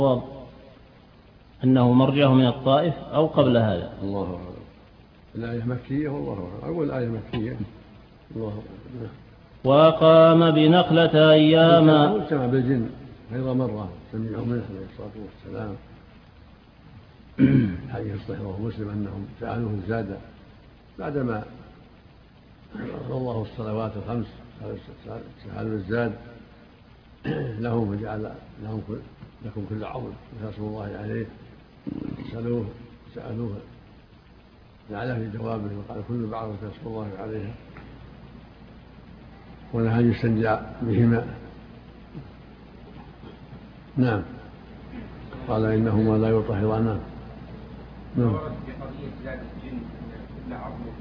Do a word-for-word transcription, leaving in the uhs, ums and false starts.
أنه مرجعه من الطائف أو قبل هذا؟ الله أعلم. الآية مكية والله أعلم. أقول الآية مكية. الله أعلم. وقام بنخلة أياما. اجتمع بالجن غير مرة سمعوا منه عليه الصلاة والسلام. حديث الصحيح رواه مسلم أنهم سألوه الزاد بعدما فرض الله الصلوات الخمس، سألوا الزاد لهم وجعل لهم لكم كل عظم رسول الله عليه. سألوه سألوه جعل في جوابه وقال كل بعض رسول الله عليها، ونهى أن يستنجع بهما. نعم. قال إنهما لا يطهرانان. نعم.